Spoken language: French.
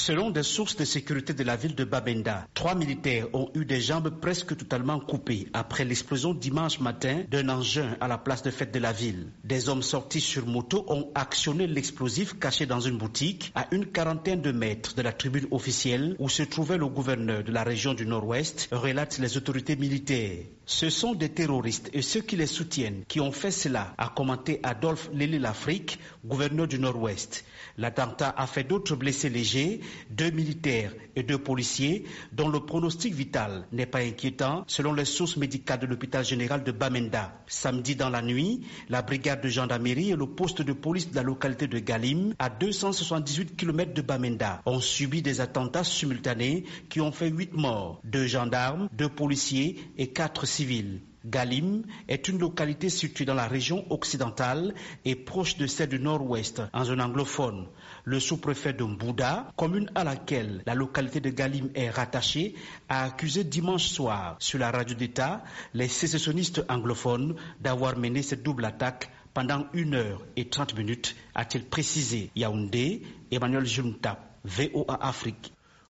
Selon des sources de sécurité de la ville de Bamenda, 3 militaires ont eu des jambes presque totalement coupées après l'explosion dimanche matin d'un engin à la place de fête de la ville. Des hommes sortis sur moto ont actionné l'explosif caché dans une boutique à une quarantaine de mètres de la tribune officielle où se trouvait le gouverneur de la région du Nord-Ouest, relatent les autorités militaires. Ce sont des terroristes et ceux qui les soutiennent qui ont fait cela, a commenté Adolphe Lely-Lafrique, gouverneur du Nord-Ouest. L'attentat a fait d'autres blessés légers, 2 militaires et 2 policiers, dont le pronostic vital n'est pas inquiétant selon les sources médicales de l'hôpital général de Bamenda. Samedi dans la nuit, la brigade de gendarmerie et le poste de police de la localité de Galim, à 278 km de Bamenda, ont subi des attentats simultanés qui ont fait 8 morts, 2 gendarmes, 2 policiers et 4 civils. Galim est une localité située dans la région occidentale et proche de celle du Nord-Ouest, en zone anglophone. Le sous-préfet de Mbouda, commune à laquelle la localité de Galim est rattachée, a accusé dimanche soir sur la radio d'État les sécessionnistes anglophones d'avoir mené cette double attaque pendant 1h30, a-t-il précisé. Yaoundé, Emmanuel Juntap, VOA Afrique.